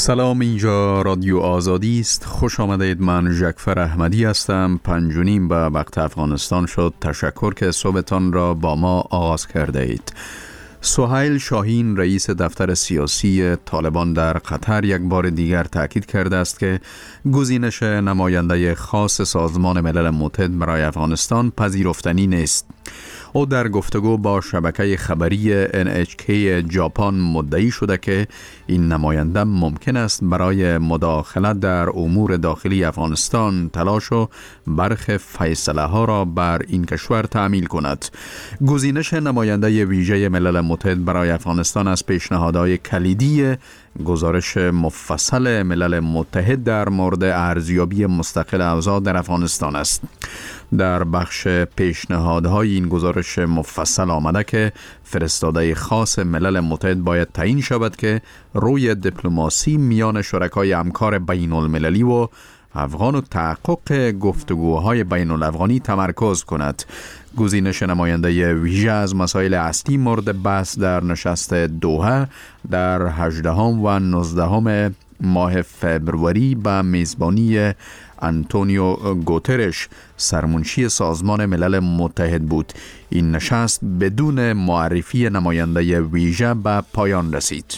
سلام، اینجا رادیو آزادی است. خوش آمدید. من ژکفر احمدی هستم. 5:30 به وقت افغانستان شد. تشکر که صبحتان را با ما آغاز کرده اید. سهیل شاهین رئیس دفتر سیاسی طالبان در قطر یک بار دیگر تاکید کرده است که گزینش نماینده خاص سازمان ملل متحد برای افغانستان پذیرفتنی نیست. او در گفتگو با شبکه خبری NHK ژاپن مدعی شده که این نماینده ممکن است برای مداخلت در امور داخلی افغانستان تلاش و برخی فیصله ها را بر این کشور تعمیل کند. گزینش نماینده ویژه ملل متحد برای افغانستان از پیشنهادهای کلیدی گزارش مفصل ملل متحد در مورد ارزیابی مستقل اوضاع در افغانستان است. در بخش پیشنهادهای این گزارش مفصل آمده که فرستاده خاص ملل متحد باید تعیین شود که روی دیپلماسی میان شرکای همکار بین المللی و افغان و تحقق گفتگوهای بین الافغانی تمرکز کند. گزینش نماینده ویژه از مسائل اصلی مورد بحث در نشست دوحه در 18 و 19 ماه فبروری به میزبانی آنتونیو گوترش سرمنشی سازمان ملل متحد بود. این نشست بدون معرفی نماینده ویژه به پایان رسید.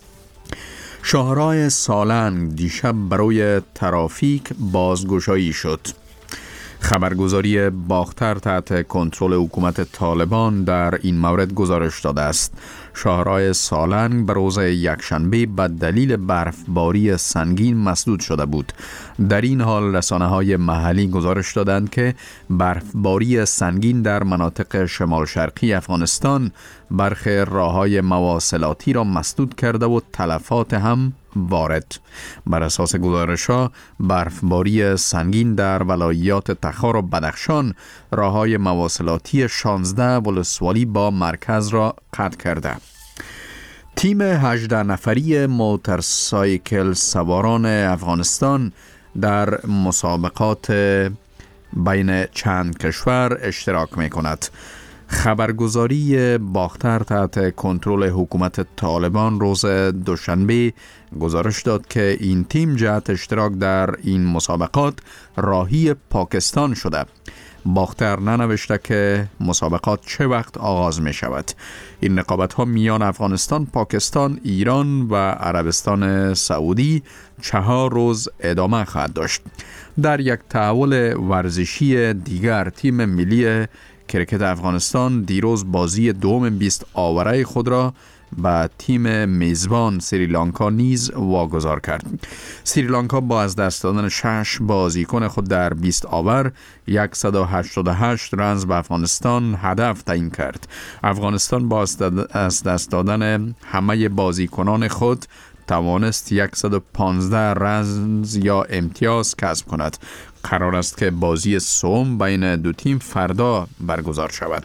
شاهراه سالنگ دیشب برای ترافیک بازگشایی شد. خبرگزاری باختر تحت کنترل حکومت طالبان در این مورد گزارش داده است. شاهراه سالنگ به روز یکشنبه به دلیل برفباری سنگین مسدود شده بود. در این حال رسانه‌های محلی گزارش دادند که برفباری سنگین در مناطق شمال شرقی افغانستان برخی راه‌های مواصلاتی را مسدود کرده و تلفات هم وارد. بر اساس گزارش‌ها برفباری سنگین در ولایات تخار و بدخشان راه‌های مواصلاتی 16 ولسوالی با مرکز را قطع کرده. تیم 18 نفری موتورسایکل سواران افغانستان در مسابقات بین چند کشور اشتراک می کند. خبرگزاری باختر تحت کنترل حکومت طالبان روز دوشنبه گزارش داد که این تیم جهت اشتراک در این مسابقات راهی پاکستان شده. باختر ننوشته که مسابقات چه وقت آغاز می شود. این رقابت ها میان افغانستان، پاکستان، ایران و عربستان سعودی 4 روز ادامه خواهد داشت. در یک تحول ورزشی دیگر تیم ملی کرکت افغانستان دیروز بازی دوم 20 آوره خود را با تیم میزبان سریلانکا نیز واگذار کرد. سریلانکا با از دست دادن 6 بازیکن خود در 20 آور 188 رنز به افغانستان هدف تعیین کرد. افغانستان با از دست دادن همه بازیکنان خود توانست 115 رنز یا امتیاز کسب کند. قرار است که بازی سوم بین دو تیم فردا برگزار شود.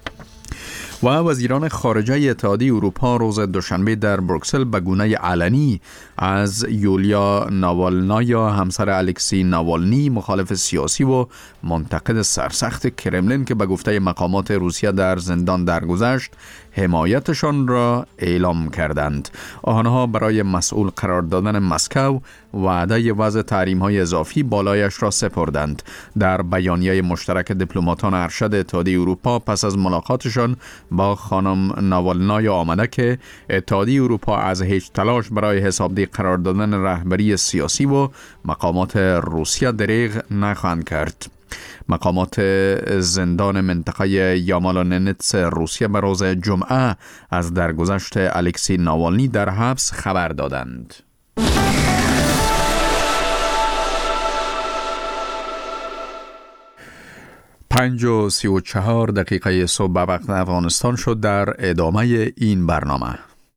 و وزیران خارجه اتحادیه اروپا روز دوشنبه در بروکسل به گونه علنی از یولیا ناوالنایا همسر الکسی ناوالنی مخالف سیاسی و منتقد سرسخت کرملین که به گفته مقامات روسیه در زندان درگذشت حمایتشان را اعلام کردند. آنها برای مسئول قرار دادن مسکو وعده وضع تحریم‌های اضافی بالایش را سپردند. در بیانیه مشترک دیپلماتان ارشد اتحادیه اروپا پس از ملاقاتشان با خانم ناوالنایا آمده که اتحادیه اروپا از هیچ تلاش برای حسابدهی قرار دادن رهبری سیاسی و مقامات روسیه دریغ نخواهند کرد. مقامات زندان منطقه یامالاننتس روسیه به روز جمعه از درگذشت الکسی ناوالنی در حبس خبر دادند. 5:34 صبح به وقت افغانستان شد. در ادامه این برنامه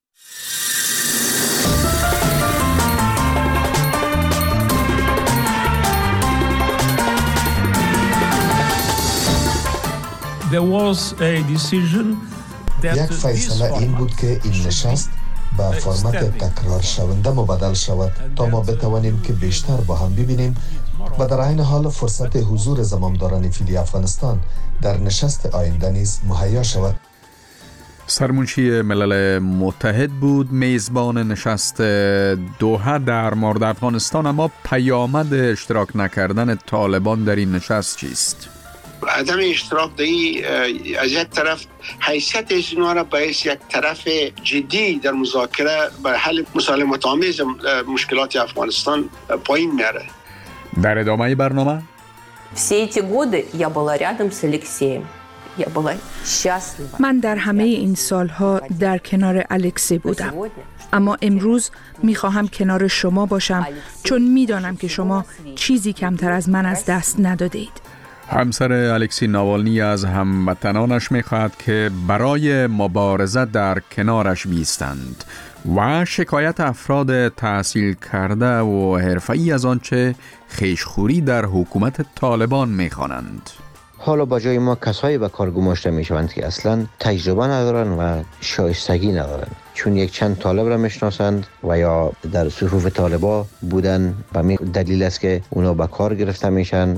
یک فیصله این بود که این نشست به فرمت تکرار شونده مبادل شود تا ما بتوانیم که بیشتر با هم ببینیم و در عین حال فرصت حضور زمامداران فعلی افغانستان در نشست آینده نیز مهیا شود. سرمنشی ملل متحد بود میزبان نشست دوحه در مورد افغانستان، اما پیامد اشتراک نکردن طالبان در این نشست چیست؟ عدم اشتراک از یک طرف حیثیت اینا را باعث یک طرف جدی در مذاکره برای حل مسالمت آمیز مشکلات افغانستان پایین میاره. در ادامه برنامه Все эти годы я была рядом с Алексеем. Я была счастлива. من در همه این سالها در کنار الکسی بودم. اما امروز میخواهم کنار شما باشم چون میدانم که شما چیزی کمتر از من از دست ندادید. همسر الکسی ناوالنی از هموطنانش میخواهد که برای مبارزه در کنارش بیستند و شکایت افراد تحصیل کرده و حرفه‌ای از آنچه خیشخوری در حکومت طالبان میخوانند. حالا با جای ما کسایی به کار گماشته میشوند که اصلا تجربه ندارند و شایستگی ندارند، چون یک چند طالب را میشناسند و یا در صفوف طالبا بودن و دلیل است که اونا به کار گرفته میشن.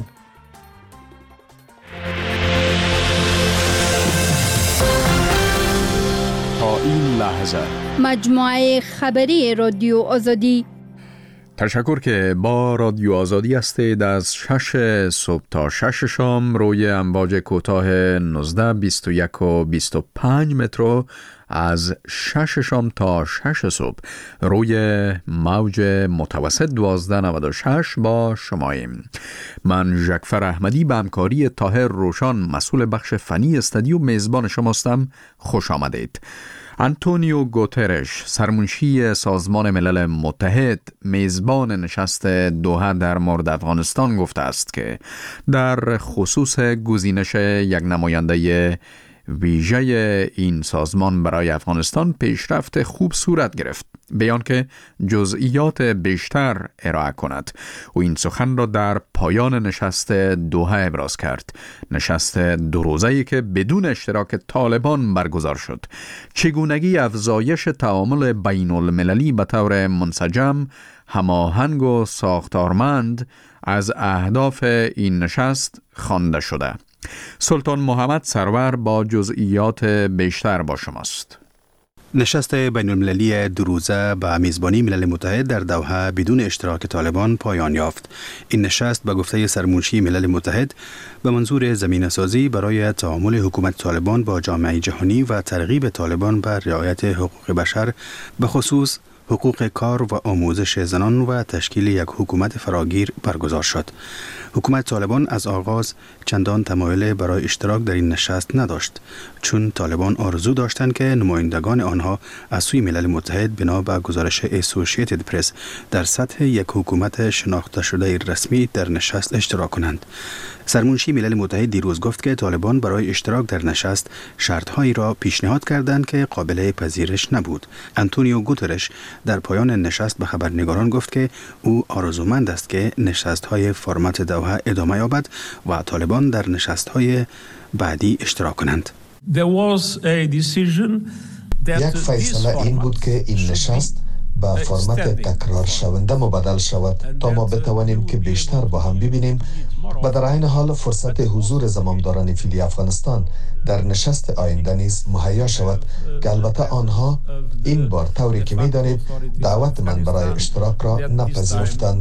تا این لحظه مجموعه خبری رادیو آزادی. تشکر که با رادیو آزادی هستید. از 6 صبح تا 6 شام روی امواج کوتاه 19، 21 و 25 متر، از 6 شام تا 6 صبح روی موج متوسط 1296 با شماییم. من ژکفر احمدی به همکاری طاهر روشان مسئول بخش فنی استودیو میزبان شماستم. خوش آمدید. آنتونیو گوترش، سرمنشی سازمان ملل متحد، میزبان نشست دوحه در مورد افغانستان گفته است که در خصوص گزینش یک نماینده ویژه این سازمان برای افغانستان پیشرفت خوب صورت گرفت، بیان که جزئیات بیشتر ارائه کند. و این سخن را در پایان نشست دوحه ابراز کرد. نشست 2 روزه‌ای که بدون اشتراک طالبان برگزار شد. چگونگی افزایش تعامل بین المللی به طور منسجم، هماهنگ و ساختارمند از اهداف این نشست خوانده شده. سلطان محمد سرور با جزئیات بیشتر با شماست. نشست بین المللی 2 روزه به میزبانی ملل متحد در دوحه بدون اشتراک طالبان پایان یافت. این نشست به گفته سرمنشی ملل متحد به منظور زمینه‌سازی برای تعامل حکومت طالبان با جامعه جهانی و ترغیب طالبان بر رعایت حقوق بشر، به خصوص حقوق کار و آموزش زنان و تشکیل یک حکومت فراگیر برگزار شد. حکومت طالبان از آغاز چندان تمایل برای اشتراک در این نشست نداشت، چون طالبان آرزو داشتند که نمایندگان آنها از سوی ملل متحد بنا به گزارش اسوسییتد پرس در سطح یک حکومت شناخته شده رسمی در نشست اشتراک کنند. سرمنشی ملل متحد دیروز گفت که طالبان برای اشتراک در نشست شرطهایی را پیشنهاد کردند که قابل پذیرش نبود. آنتونیو گوترش در پایان نشست به خبرنگاران گفت که او آرزومند است که نشست‌های فرمت دوحه ادامه یابد و طالبان در نشست‌های بعدی اشتراک کنند. یک فیصله این بود که این نشست به فرمت تکرار شونده مبادل شود تا ما بتوانیم که بیشتر با هم ببینیم و در عین حال فرصت حضور زمامداران فعلی افغانستان در نشست آینده نیز مهیا شود که البته آنها این بار طوری که می‌دانید دعوت من برای اشتراک را نپذیرفتند.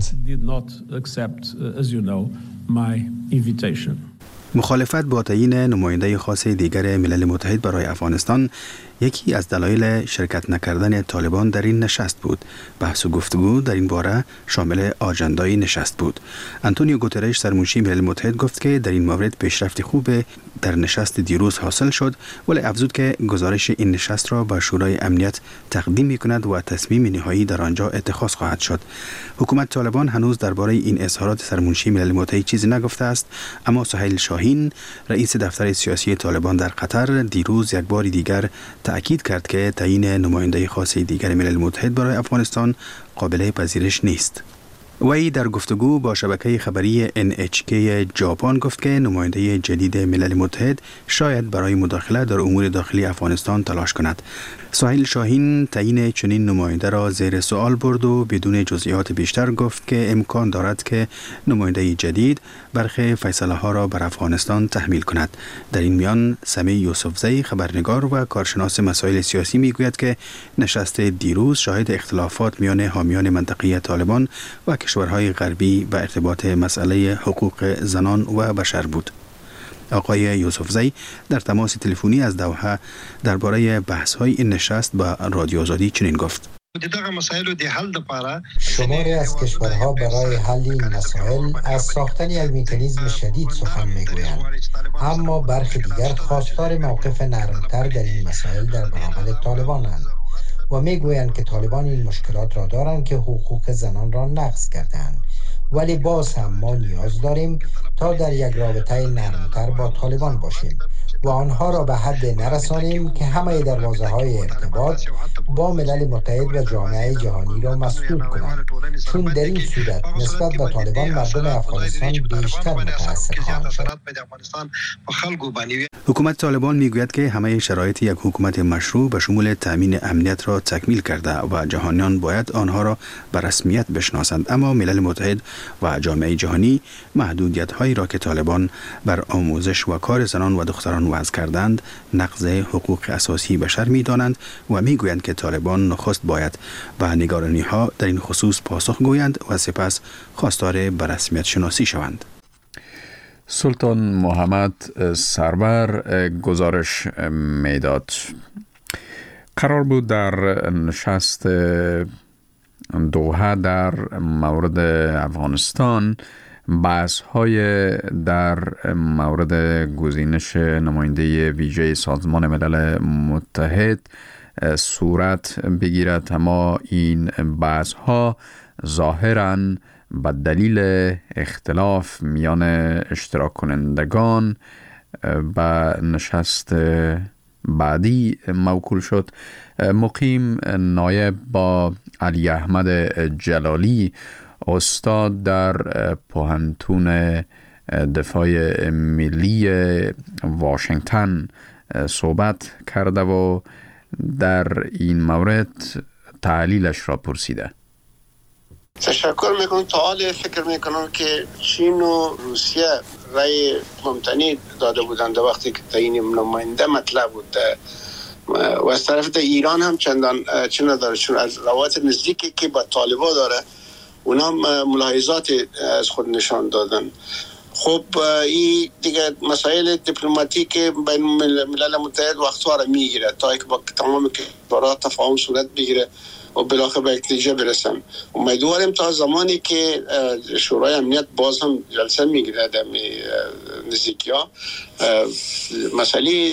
مخالفت با تعیین نماینده خاص دیگر ملل متحد برای افغانستان یکی از دلایل شرکت نکردن طالبان در این نشست بود. بحث و گفتگو در این باره شامل آجندای نشست بود. آنتونیو گوترش سرمنشی ملل متحد گفت که در این مورد پیشرفت خوب در نشست دیروز حاصل شد، ولی افزود که گزارش این نشست را به شورای امنیت تقدیم می‌کند و تصمیم نهایی در آنجا اتخاذ خواهد شد. حکومت طالبان هنوز درباره این اظهارات سرمنشی ملل متحد چیزی نگفته است، اما سهیل شاهین، رئیس دفتر سیاسی طالبان در قطر، دیروز یک بار دیگر تأکید کرد که تعیین نماینده خاص دیگر ملل متحد برای افغانستان قابل پذیرش نیست. وی در گفتگو با شبکه خبری NHK ژاپن گفت که نماینده جدید ملل متحد شاید برای مداخله در امور داخلی افغانستان تلاش کند. سهیل شاهین تعیین چنین نماینده را زیر سوال برد و بدون جزئیات بیشتر گفت که امکان دارد که نماینده جدید برخی فیصله ها را بر افغانستان تحمیل کند. در این میان سمی یوسفزی خبرنگار و کارشناس مسائل سیاسی میگوید که نشست دیروز شاهد اختلافات میان حامیان منطقه طالبان و کشورهای غربی به ارتباط مسئله حقوق زنان و بشر بود. آقای یوسفزی در تماس تلفنی از دوحه درباره بحث‌های این نشست با رادیو آزادی چنین گفت: شماری از کشورها برای حل این مسائل از ساختن یک مکانیزم شدید سخن میگویند، اما برخی دیگر خواستار موقف نرمتر در این مسائل در برابر طالبانند و میگویند که طالبان این مشکلات را دارند که حقوق زنان را نقض کردند، ولی باز هم ما نیاز داریم تا در یک رابطه نرمتر با طالبان باشیم و آنها را به حد نرسانیم که همه دروازه‌های ارتباط با ملل متحد و جامعه جهانی را مسدود کنند، چون در این صورت نسبت به طالبان مردم افغانستان بیشتر متأثر خواهند شد. حکومت طالبان میگوید که همه شرایط یک حکومت مشروع به شمول تامین امنیت را تکمیل کرده و جهانیان باید آنها را به رسمیت بشناسند، اما ملل متحد و جامعه جهانی محدودیت‌هایی را که طالبان بر آموزش و کار زنان و دختران وضع کردند نقض حقوق اساسی بشر می‌دانند و میگویند که طالبان نخست باید به نگرانی‌ها در این خصوص پاسخ گویند و سپس خواستار به رسمیت شناسی شوند. سلطان محمد سرور گزارش میداد. قرار بود در نشست دوحه در مورد افغانستان بحث‌های در مورد گزینش نماینده ویژه سازمان ملل متحد صورت بگیرد، اما این بحث‌ها ظاهراً به دلیل اختلاف میان اشتراک کنندگان به نشست بعدی موکول شد. مقیم نایب با علی احمد جلالی استاد در پوهنتون دفاع ملی واشنگتن صحبت کرده و در این مورد تحلیلش را پرسیده. تشکر میکنم. تا حال فکر میکنم که چین و روسیه رای ممتنع داده بودند وقتی که تعیین نماینده مطلب بود و از طرف ایران هم چندان چه نداره، چون از روابط نزدیکی که با طالبان داره اونا ملاحظات از خود نشان دادن. خب این دیگه مسائل دیپلماتیک بین ملل متحد وقتها را میگیره تا اینکه با تمام کشورها تفاهم صورت بگیره و بالاخره به نتیجه برسن. امیدواریم تا زمانی که شورای امنیت باز هم جلسه میگیره در نزدیکی‌ها مسئله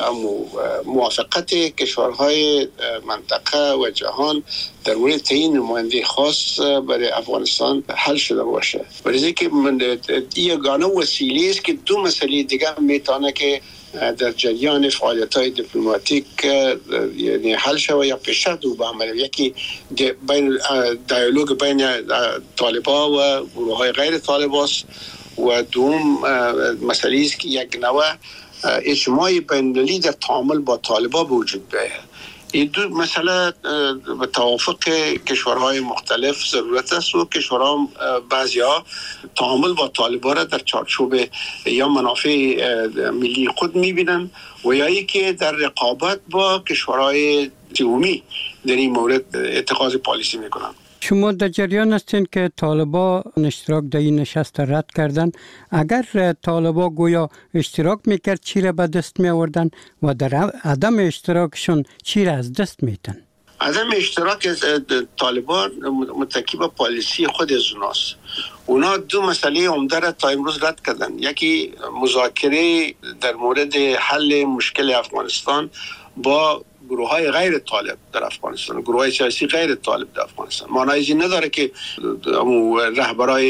موافقت کشورهای منطقه و جهان در مورد تعیین نماینده خاص برای افغانستان حل شده باشه. برای که یگانه وسیله است که دو مسئله دیگه میتونه که در جریان فعالیت‌های دیپلماتیک یعنی حل شود یا پیشرفت به عمل. یکی بین دیالوگ بین طالبان و گروه‌های غیر طالبان و دوم مسئله است که یک نوع اجماع بین‌المللی در تعامل با طالبان وجود بیاید. این دو مسئله به توافق کشورهای مختلف ضرورت است و کشورها بعضی‌ها تعامل با طالبان را در چارچوب یا منافع ملی خود می‌بینند و یا اینکه در رقابت با کشورهای دومی در این مورد اتخاذ پالیسی می‌کنند. شما در جریان هستین که طالبا اشتراک در این نشست رد کردن. اگر طالبا گویا اشتراک میکرد چی را به دست می آوردن و در عدم اشتراکشون چی را از دست میتن؟ عدم اشتراک طالبان متکی به پالیسی خود از اوناست. اونا دو مسئله عمده را تا امروز رد کردن. یکی مذاکره در مورد حل مشکل افغانستان با گروه‌های غیر طالب در افغانستان، گروه‌های سیاسی غیر طالب در افغانستان. معنی این نداره که رهبرای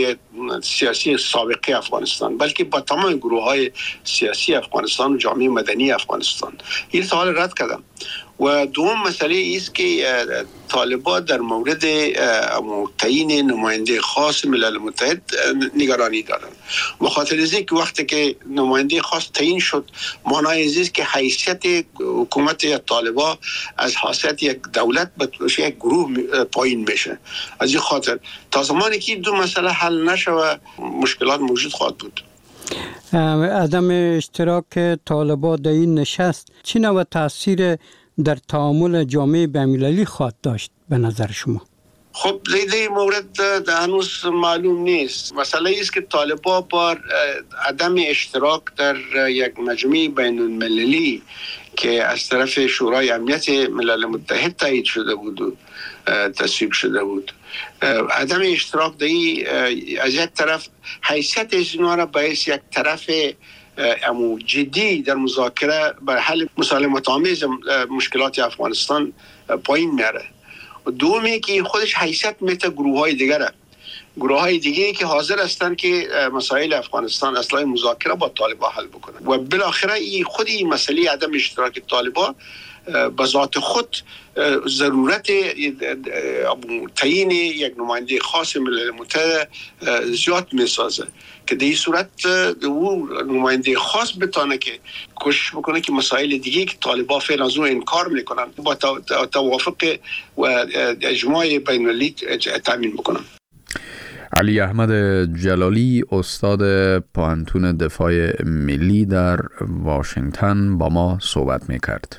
سیاسی سابقه افغانستان، بلکه با تمام گروه‌های سیاسی افغانستان و جامعه مدنی افغانستان. این سوال رد کردم. و دوم مسئله است که طالبان در مورد تعیین نماینده خاص ملل متحد نگرانی دارند. به خاطر اینکه وقتی که نماینده خاص تعیین شد، معنای است که حیثیت حکومت یا طالبان از حیثیت یک دولت به یک گروه پایین میشه. از این خاطر تا زمانی که دو مسئله حل نشود مشکلات موجود خواهد بود. عدم اشتراک طالبان در این نشست چه نوع تاثیر در تعامل جامعه بین‌المللی خواهد داشت به نظر شما؟ خب لیده مورد هنوز معلوم نیست. مسئله است که طالبان با عدم اشتراک در یک مجمع بین المللی که از طرف شورای امنیت ملل متحد تایید شده بود و تصویب شده بود، عدم اشتراک در از یک طرف حیثیت اینا را باعث یک طرف جدی در مذاکره بر حل مسالمت آمیز مشکلات افغانستان پایین میاره. دومی که خودش حیثیت میته گروه‌های دیگه که حاضر هستند که مسائل افغانستان اصلاح مذاکره با طالبان حل بکنن و بالاخره خودی مسئله عدم اشتراک طالبان به ذات خود ضرورت تعیین یک نماینده خاص ملل متحد زیاد میسازه که در این صورت او نماینده خاص بتونه که کوشش بکنه که مسائل دیگه که طالبان فعلا از اون انکار میکنن با توافق و اجماع بین المللی تامین بکنن. علی احمد جلالی، استاد پوهنتون دفاع ملی در واشنگتن با ما صحبت میکرد.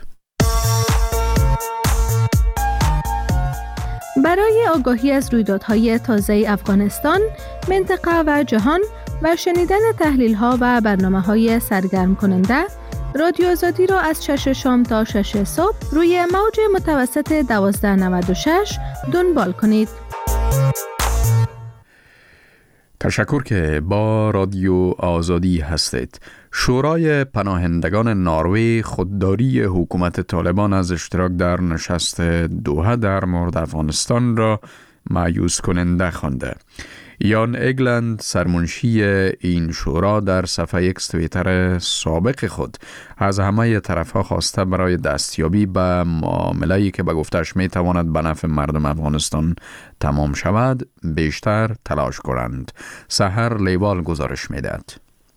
برای آگاهی از رویدادهای تازه افغانستان، منطقه و جهان و شنیدن تحلیل‌ها و برنامه‌های سرگرم کننده، رادیو آزادی را از 6 شام تا 6 صبح روی موج متوسط 1296 دنبال کنید. تشکر که با رادیو آزادی هستید. شورای پناهندگان نروژ خودداری حکومت طالبان از اشتراک در نشست دوحه در مورد افغانستان را مایوس کننده خوانده. یان اگلند، سرمنشی این شورا، در صفحه ایکس توییتر سابق خود از همه طرفها خواسته برای دستیابی به معامله‌ای که به گفتش می تواند به نفع مردم افغانستان تمام شود بیشتر تلاش کنند. سحر لیوال گزارش می‌دهد.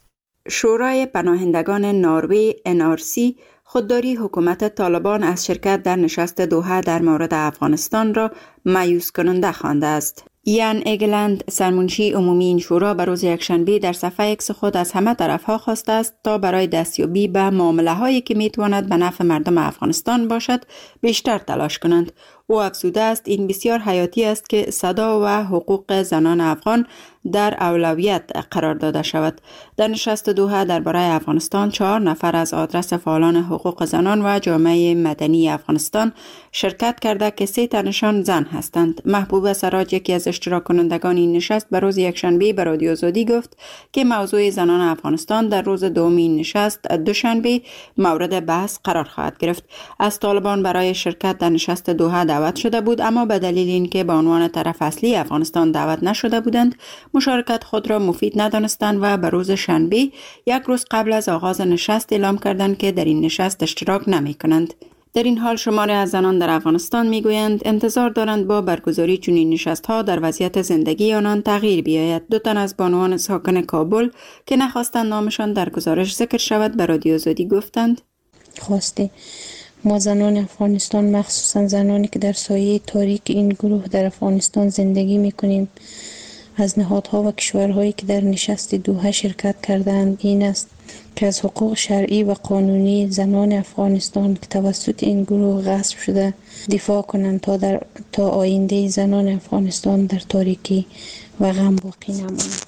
شورای پناهندگان نروژ NRC خودداری حکومت طالبان از شرکت در نشست دوحه در مورد افغانستان را مایوس کننده خوانده است. یان اگلند، سرمنشی عمومی این شورا، به روز یکشنبه در صفحه ایکس خود از همه طرفها خواسته است تا برای دستیابی به معامله‌هایی که میتواند به نفع مردم افغانستان باشد بیشتر تلاش کنند. او افزوده است این بسیار حیاتی است که صدا و حقوق زنان افغان در اولویت قرار داده شود. در نشست دوحه درباره افغانستان 4 نفر از آدرس فعالان حقوق زنان و جامعه مدنی افغانستان شرکت کرده که 3 تنشان زن هستند. محبوبه سراج، یکی از اشتراک کنندگان این نشست، به روز یکشنبه به رادیو آزادی گفت که موضوع زنان افغانستان در روز دوم این نشست دوشنبه مورد بحث قرار خواهد گرفت. از طالبان برای شرکت در نشست دوحه دعوت شده بود، اما به دلیل اینکه به عنوان طرف اصلی افغانستان دعوت نشده بودند مشارکت خود را مفید ندانستند و به روز شنبه، یک روز قبل از آغاز نشست، اعلام کردند که در این نشست اشتراک نمی کنند. در این حال شماری از زنان در افغانستان میگویند انتظار دارند با برگزاری چنین نشست‌ها در وضعیت زندگی آنان تغییر بیاید. 2 تن از بانوان ساکن کابل که نخواستند نامشان در گزارش ذکر شود به رادیو آزادی گفتند خواسته ما زنان افغانستان، مخصوصا زنانی که در سایه تاریک این گروه در افغانستان زندگی میکنیم، از نهادها و کشورهایی که در نشست دوحه شرکت کردند این است که از حقوق شرعی و قانونی زنان افغانستان که توسط این گروه غصب شده دفاع کنند تا آینده زنان افغانستان در تاریکی و غم باقی نماند.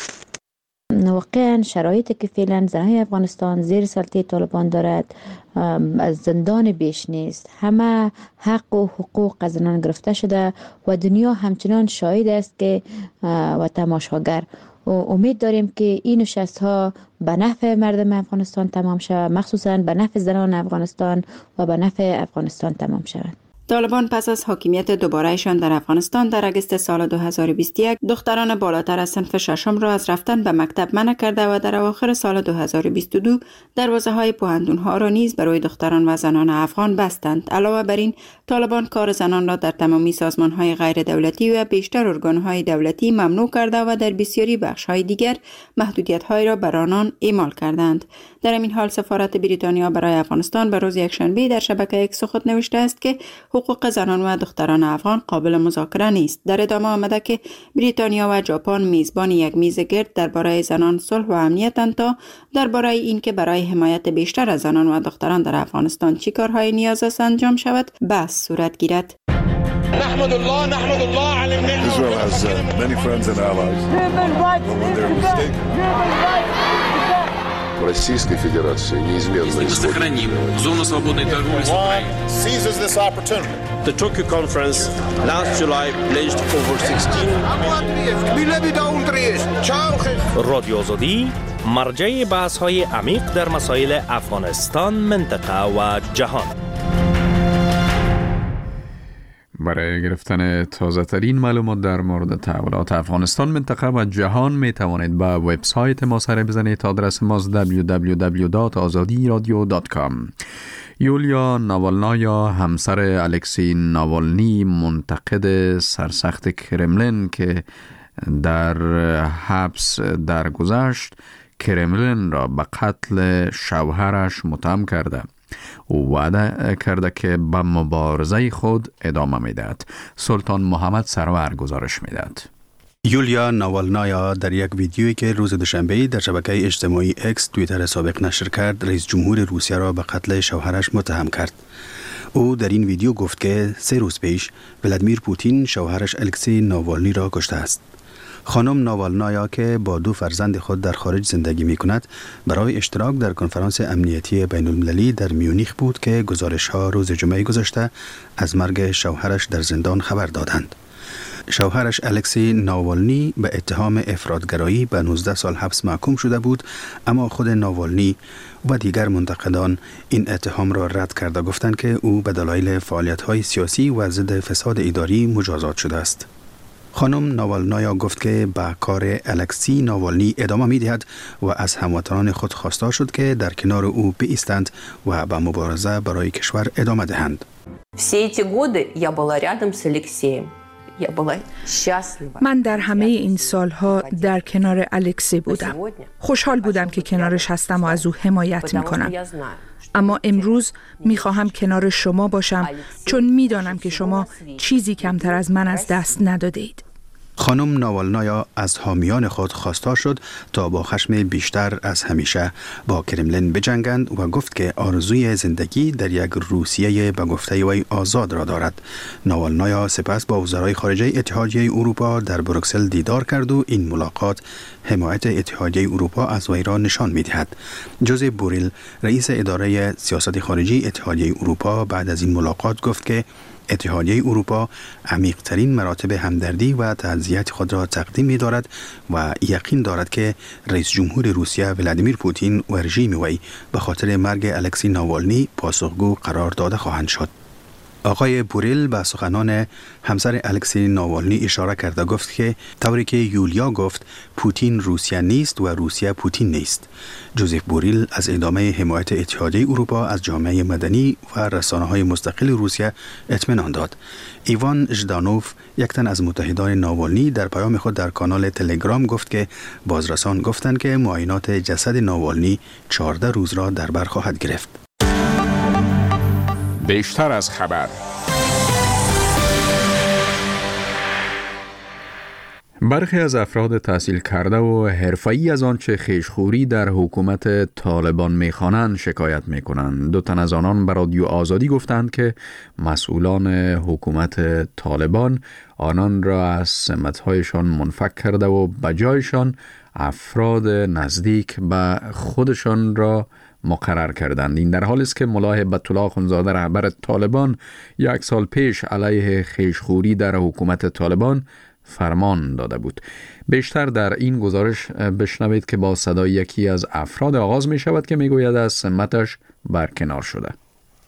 واقعا شرایطی که فعلا زنهای افغانستان زیر سلطه طالبان دارد از زندان بیش نیست. همه حق و حقوق از زنان گرفته شده و دنیا همچنان شاهد است که و تماشاگر. و امید داریم که این نشست ها به نفع مردم افغانستان تمام شود، مخصوصا به نفع زنان افغانستان و به نفع افغانستان تمام شود. طالبان پس از حاکمیت دوبارهشان در افغانستان در اگست سال 2021 دختران بالاتر از صنف ششم را از رفتن به مکتب منع کرده و در اواخر سال 2022 دروازه‌های پوهنتون‌ها را نیز برای دختران و زنان افغان بستند. علاوه بر این، طالبان کار زنان را در تمامی سازمان‌های غیر دولتی و بیشتر ارگان‌های دولتی ممنوع کرده و در بسیاری بخش‌های دیگر محدودیت‌های را بر آنان اعمال کردند. در این حال سفارت بریتانیا برای افغانستان به روز یکشنبه در شبکه اکس خود نوشته است که حقوق زنان و دختران افغان قابل مذاکره نیست. در ادامه آمده که بریتانیا و ژاپن میزبان یک میز گرد درباره زنان، صلح و امنیتند تا درباره اینکه برای حمایت بیشتر از زنان و دختران در افغانستان چه کارهای نیاز است انجام شود بحث صورت گیرد. نحمد الله على Israel has many friends and allies. When they're mistaken. Российской Федерации неизменно сохраним зону свободной торговли с Украиной. Seizes this opportunity. The Tokyo conference last July pledged over 16 رادیو آزادی مرجع بحث‌های عمیق در مسائل افغانستان، منطقه و جهان. برای گرفتن تازه ترین معلومات در مورد تحولات افغانستان، منطقه و جهان می توانید به وبسایت ما سر بزنید. آدرس ماست www.azadiradio.com. یولیا ناوالنایا، همسر الکسی ناوالنی، منتقد سرسخت کرملین که در حبس درگذشت، کرملین را به قتل شوهرش متهم کرده. او وعده کرده که به مبارزه خود ادامه میدهد. سلطان محمد سرور گزارش میدهد. یولیا ناوالنایا در یک ویدیویی که روز دوشنبه در شبکه اجتماعی اکس توییتر سابق نشر کرد، رئیس جمهور روسیه را به قتل شوهرش متهم کرد. او در این ویدیو گفت که 3 روز پیش ولادیمیر پوتین شوهرش الکسی ناوالنی را کشته است. خانم ناوالنایا که با 2 فرزند خود در خارج زندگی می کند، برای اشتراک در کنفرانس امنیتی بین المللی در میونیخ بود که گزارش‌ها روز جمعه گذشته از مرگ شوهرش در زندان خبر دادند. شوهرش الکسی ناوالنی به اتهام افراط‌گرایی به 19 سال حبس محکوم شده بود، اما خود ناوالنی و دیگر منتقدان این اتهام را رد کرده گفتند که او به دلایل فعالیت‌های سیاسی و ضد فساد اداری مجازات شده است. خانم ناوالنایا گفت که به کار الکسی ناوالنی ادامه می دهد و از هموطنان خود خواستار شد که در کنار او بایستند و به مبارزه برای کشور ادامه دهند. من در همه این سالها در کنار الکسی بودم. خوشحال بودم که کنارش هستم و از او حمایت می کنم. اما امروز می خواهم کنار شما باشم چون می دانم که شما چیزی کمتر از من از دست ندادید. خانم ناوالنایا از حامیان خود خواستار شد تا با خشم بیشتر از همیشه با کرملین بجنگند و گفت که آرزوی زندگی در یک روسیه به گفته وی آزاد را دارد. ناوالنایا سپس با وزرای خارجه اتحادیه اروپا در بروکسل دیدار کرد و این ملاقات حمایت اتحادیه اروپا از وی را نشان می‌دهد. جوزف بوریل، رئیس اداره سیاست خارجی اتحادیه اروپا، بعد از این ملاقات گفت که اتحادیه اروپا عمیق‌ترین مراتب همدردی و تعزیت خود را تقدیم می‌دارد و یقین دارد که رئیس جمهور روسیه ولادیمیر پوتین و رژیم وی به خاطر مرگ الکسی ناوالنی پاسخگو قرار داده خواهند شد. آقای بوریل به سخنان همسر الکسی ناوالنی اشاره کرده گفت که طوری که یولیا گفت پوتین روسیه نیست و روسیه پوتین نیست. جوزف بوریل از ادامه حمایت اتحادیه اروپا از جامعه مدنی و رسانه‌های مستقل روسیه اطمینان داد. ایوان ژدانوف، یک تن از متحدان ناوالنی، در پیام خود در کانال تلگرام گفت که بازرسان گفتند که معاینات جسد ناوالنی 14 روز را در بر خواهد گرفت. بیشتر از خبر. برخی از افراد تحصیل کرده و حرفه‌ای از آنچه خیشخوری در حکومت طالبان می‌خوانند شکایت می‌کنند. 2 تن از آنان به رادیو آزادی گفتند که مسئولان حکومت طالبان آنان را از سمت‌هایشان منفک کرده و به جایشان افراد نزدیک به خودشان را مقرر کردند. این در حالی است که ملا هبت الله اخوندزاده رهبر طالبان 1 سال پیش علیه خیشخوری در حکومت طالبان فرمان داده بود. بیشتر در این گزارش بشنوید که با صدای یکی از افراد آغاز می شود که می گوید از سمتش برکنار شده.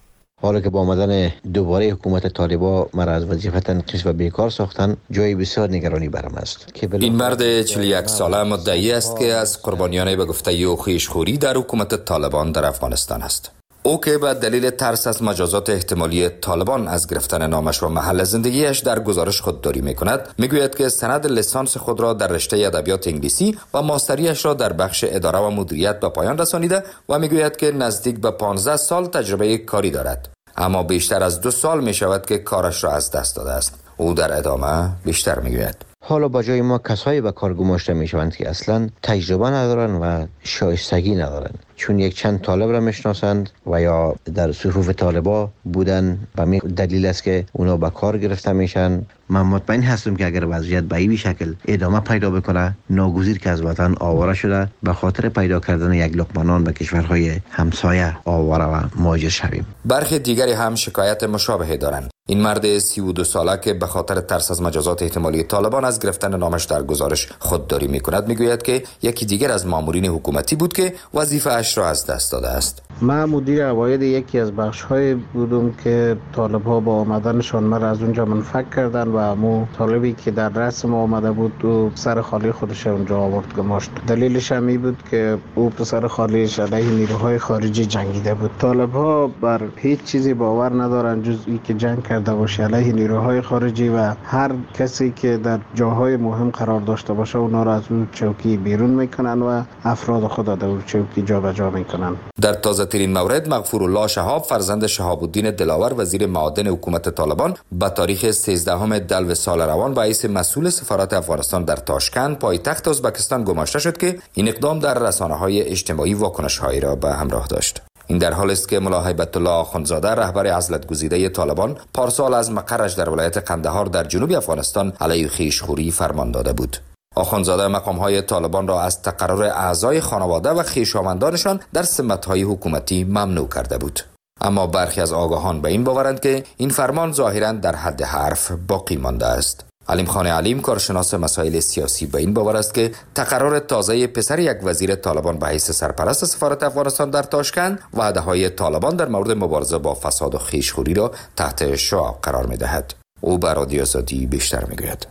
حالا که با آمدن دوباره حکومت طالبان مرا از وظیفه تنقیص و بیکار ساختن، جای بسیار نگرانی برام است. این مرد 41 ساله مدعی است که از قربانیان به گفته او خویشخوری در حکومت طالبان در افغانستان است. او که به دلیل ترس از مجازات احتمالی طالبان از گرفتن نامش و محل زندگیش در گزارش خودداری می‌کند، میگوید که سند لیسانس خود را در رشته ادبیات انگلیسی و ماستریش را در بخش اداره و مدیریت به پایان رسانیده و میگوید که نزدیک به 15 سال تجربه کاری دارد، اما بیشتر از 2 سال می‌شود که کارش را از دست داده است. او در ادامه بیشتر میگوید: حالا با جای ما کسایی به کار گماشته میشوند که اصلا تجربه ندارند و شایستگی ندارند، چون یک چند طالب را میشناسند و یا در صفوف طالبا بودن و دلیل است که اونا به کار گرفته میشن. من مطمئن هستم که اگر وضعیت به این شکل ادامه پیدا بکنه، ناگزیر که از وطن آواره شده به خاطر پیدا کردن یک لقمه نان به کشورهای همسایه آواره و مهاجر شویم. برخی دیگری هم شکایت مشابهی دارند. این مرد 32 ساله که به خاطر ترس از مجازات احتمالی طالبان از گرفتن نامش در گزارش خودداری میکند، میگوید که یکی دیگر از مامورین حکومتی بود که وظیفه اش را از دست داده است. من مدیر عواید یکی از بخش‌های بودم که طالب‌ها با آمدنشان مرا از اونجا منفک کردن و مو طالبی که در رسم آمده بود و سر خالی خودش اونجا آورد گماشت. دلیلش هم این بود که او پسر خالیش علیه نیروهای خارجی جنگیده بود. طالب‌ها بر هیچ چیزی باور ندارن جز این که جنگ کرده باشه علیه نیروهای خارجی و هر کسی که در جاهای مهم قرار داشته باشه اونا را از اون چوکی بیرون میکنن و افراد خود را در اون چوکی جابجا میکنن. در تازه ترین مورد، مغفورالله شهاب فرزند شهاب الدین دلاور وزیر معادن حکومت طالبان به تاریخ 13 دلو سال روان به حیث مسئول سفارت افغانستان در تاشکند پایتخت ازبکستان گماشته شد که این اقدام در رسانه‌های اجتماعی واکنش‌هایی را به همراه داشت. این در حالی است که ملا هیبت الله آخوندزاده رهبر عزلت گزیده طالبان پارسال از مقرش در ولایت قندهار در جنوب افغانستان علیه خویشخوری فرمان داده بود. آخوندزاده مقام‌های طالبان را از تقرر اعضای خانواده و خویشاوندانشان در سمت‌های حکومتی ممنوع کرده بود. اما برخی از آگاهان به این باورند که این فرمان ظاهراً در حد حرف باقی مانده است. علیم خان علیم، کارشناس مسائل سیاسی، به این باور است که تقرر تازه پسر یک وزیر طالبان به حیث سرپرست سفارت افغانستان در تاشکند وعده‌های طالبان در مورد مبارزه با فساد و خویشخوری را تحت شعاع قرار می‌دهد. او بر رادیو آزادی بیشتر می‌گوید: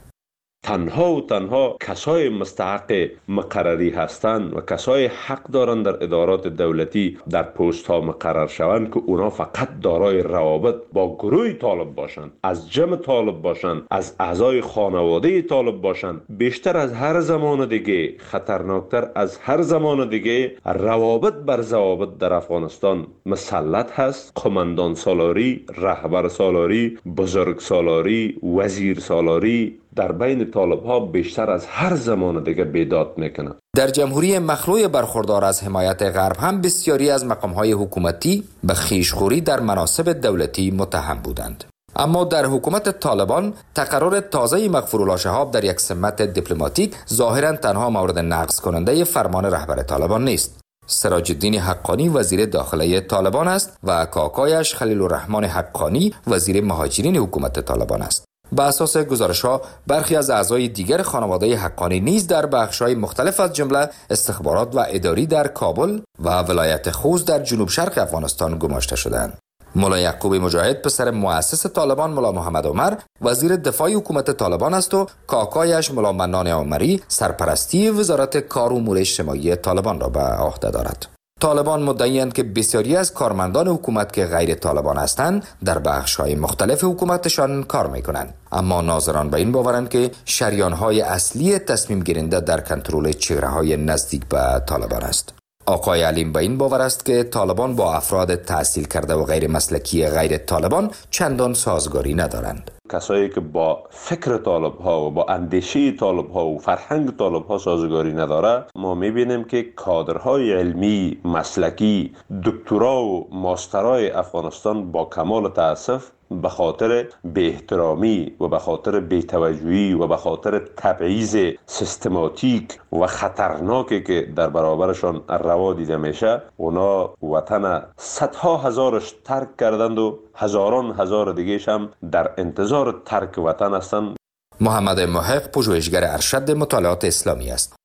تنها کسای مستحق مقرری هستند و کسای حق دارند در ادارات دولتی در پست ها مقرر شوند که اونا فقط دارای روابط با گروه طالب باشند، از جمع طالب باشند، از اعضای خانواده طالب باشند. بیشتر از هر زمان دیگه، خطرناکتر از هر زمان دیگه، روابط بر ضوابط در افغانستان مسلط هست. قماندان سالاری، رهبر سالاری، بزرگ سالاری، وزیر سالاری در بین طالب‌ها بیشتر از هر زمان دیگه بیداد میکنه. در جمهوری مخلوع برخوردار از حمایت غرب هم بسیاری از مقام‌های حکومتی به خویشخوری در مناصب دولتی متهم بودند. اما در حکومت طالبان تقرر تازه مغفورالله شهاب در یک سمت دیپلماتیک ظاهراً تنها مورد نقض کننده فرمان رهبر طالبان نیست. سراج الدین حقانی وزیر داخله طالبان است و کاکایش خلیل الرحمن حقانی وزیر مهاجرین حکومت طالبان است. به اساس گزارش‌ها برخی از اعضای دیگر خانواده حقانی نیز در بخش‌های مختلف از جمله استخبارات و اداری در کابل و ولایت خوست در جنوب شرق افغانستان گماشته شدند. ملا یعقوب مجاهد پسر مؤسس طالبان ملا محمد عمر وزیر دفاع حکومت طالبان است و کاکایش ملا منان عمری سرپرستی وزارت کار و امور اجتماعی طالبان را به عهده دارد. طالبان مدعی‌اند که بسیاری از کارمندان حکومت که غیر طالبان هستند در بخش‌های مختلف حکومتشان کار می‌کنند، اما ناظران به این باورند که شریان‌های اصلی تصمیم گیرنده در کنترل چهره‌های نزدیک به طالبان است. آقای علیم به این باور است که طالبان با افراد تحصیل کرده و غیر مسلکی غیر طالبان چندان سازگاری ندارند. کسایی که با فکر طالب ها و با اندیشه طالب ها و فرهنگ طالب ها سازگاری نداره، ما میبینیم که کادرهای علمی، مسلکی، دکترا و ماسترای افغانستان با کمال تأسف به خاطر بی احترامی و به خاطر بی توجهی و به خاطر تبعیض سیستماتیک و خطرناکی که در برابرشان روا دیده میشه، اونا وطن صدها هزارش ترک کردند و هزاران هزار دیگهش هم در انتظار ترک وطن هستند. محمد محق پژوهشگر ارشد مطالعات اسلامی است.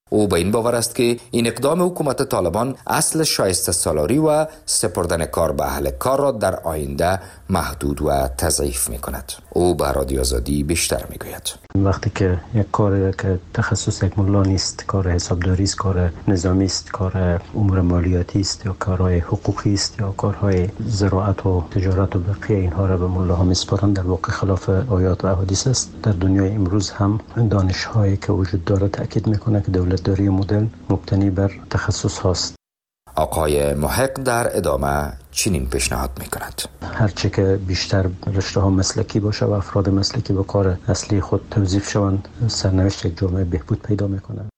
او به این باور است که این اقدام حکومت طالبان اصل شایسته سالاری و سپردن کار به اهل کار را در آینده محدود و تضعیف می کند. او به رادیو آزادی بیشتر می گوید. وقتی که یک کار که تخصص یک ملا نیست، کار حسابداری است، کار نظامی است، کار امور مالیاتی است، یا کارهای حقوقی است، یا کارهای زراعت و تجارت و بقیه اینها را به ملاها میسپارند، در واقع خلاف آیات و احادیث است. در دنیای امروز هم دانش‌هایی که وجود داره تاکید میکنه که دولتداری مدرن مبتنی بر تخصص هاست. آقای محق در ادامه چنین پیشنهاد میکند: هرچه که بیشتر رشته ها مسلکی باشه و افراد مسلکی به کار اصلی خود توظیف شوند، سرنوشت یک جامعه بهبود پیدا میکنند.